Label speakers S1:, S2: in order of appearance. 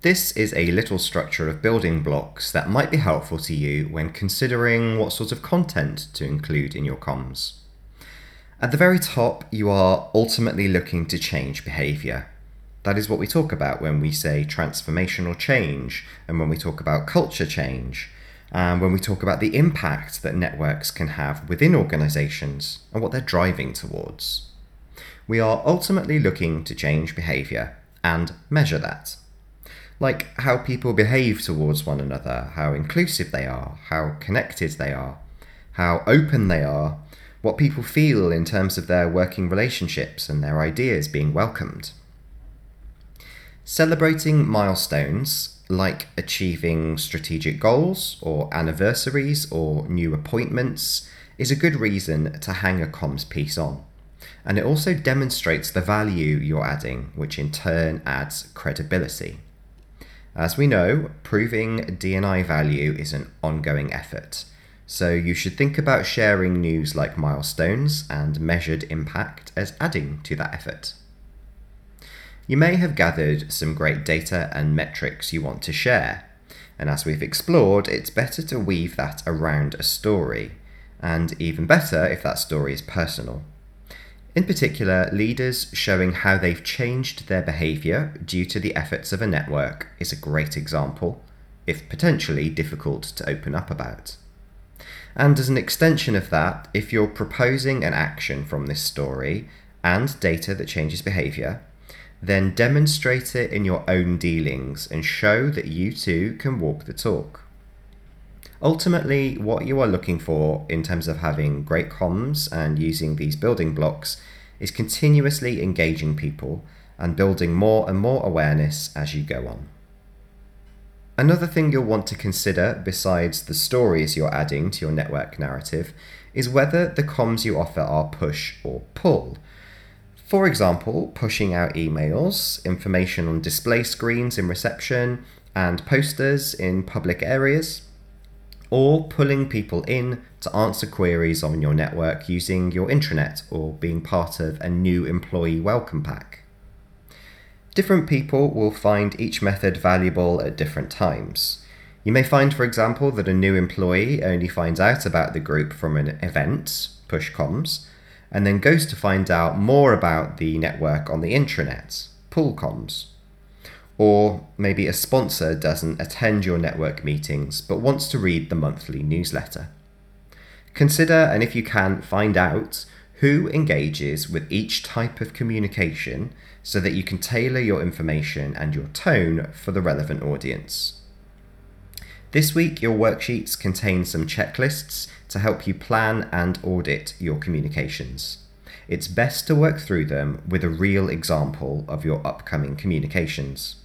S1: This is a little structure of building blocks that might be helpful to you when considering what sort of content to include in your comms. At the very top, you are ultimately looking to change behaviour. That is what we talk about when we say transformational change, and when we talk about culture change, and when we talk about the impact that networks can have within organisations and what they're driving towards. We are ultimately looking to change behaviour and measure that. Like how people behave towards one another, how inclusive they are, how connected they are, how open they are, what people feel in terms of their working relationships and their ideas being welcomed. Celebrating milestones, like achieving strategic goals or anniversaries or new appointments, is a good reason to hang a comms piece on. And it also demonstrates the value you're adding, which in turn adds credibility. As we know, proving D&I value is an ongoing effort, so you should think about sharing news like milestones and measured impact as adding to that effort. You may have gathered some great data and metrics you want to share, and as we've explored, it's better to weave that around a story, and even better if that story is personal. In particular, leaders showing how they've changed their behaviour due to the efforts of a network is a great example, if potentially difficult to open up about. And as an extension of that, if you're proposing an action from this story and data that changes behaviour, then demonstrate it in your own dealings and show that you too can walk the talk. Ultimately, what you are looking for in terms of having great comms and using these building blocks is continuously engaging people and building more and more awareness as you go on. Another thing you'll want to consider besides the stories you're adding to your network narrative is whether the comms you offer are push or pull. For example, pushing out emails, information on display screens in reception, and posters in public areas, or pulling people in to answer queries on your network using your intranet or being part of a new employee welcome pack. Different people will find each method valuable at different times. You may find, for example, that a new employee only finds out about the group from an event, push comms, and then goes to find out more about the network on the intranet, pull comms. Or maybe a sponsor doesn't attend your network meetings but wants to read the monthly newsletter. Consider, and if you can, find out who engages with each type of communication so that you can tailor your information and your tone for the relevant audience. This week, your worksheets contain some checklists to help you plan and audit your communications. It's best to work through them with a real example of your upcoming communications.